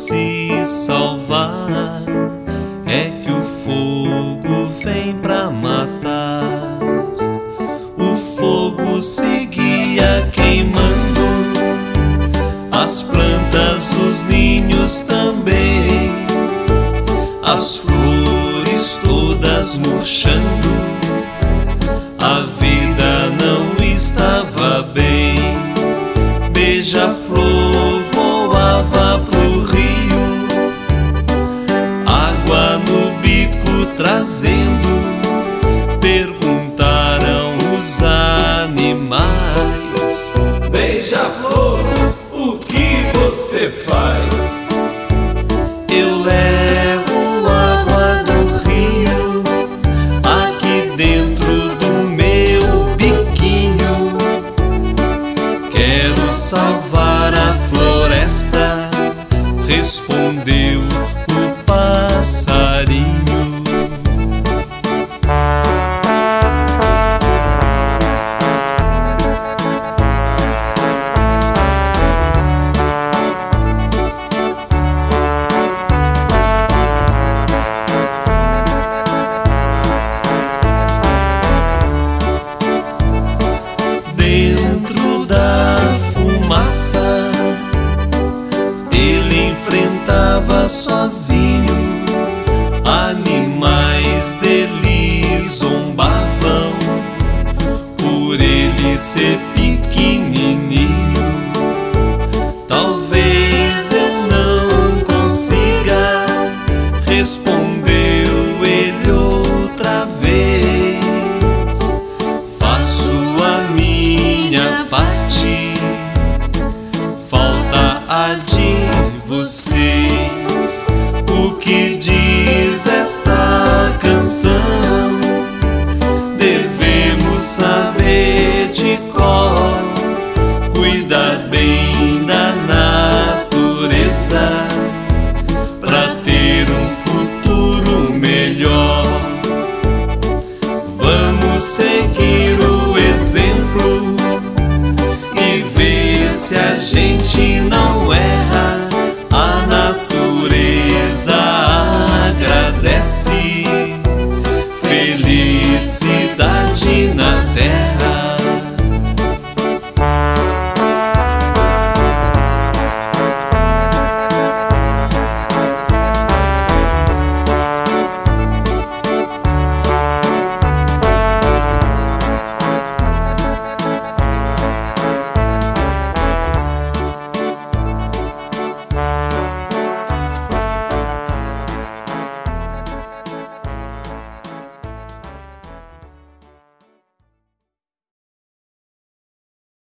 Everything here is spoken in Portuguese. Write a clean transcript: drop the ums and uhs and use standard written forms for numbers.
se salvar, é que o fogo vem pra matar. O fogo seguia queimando as plantas, os ninhos também, as flores todas murchando. A vida não estava bem. Beija-flor voava pro rio, água no bico trazendo. Perguntaram os animais: Beija-flor, o que você faz? Eu levo água do rio aqui dentro do meu biquinho. Quero salvar a floresta, respondeu o passarinho. Dentro da fumaça, ele enfrentava sozinho. Animais dele zombavam por ele ser pequenininho. Talvez eu não consiga, respondeu ele outra vez. Faço a minha parte, falta a de vocês. O que diz esta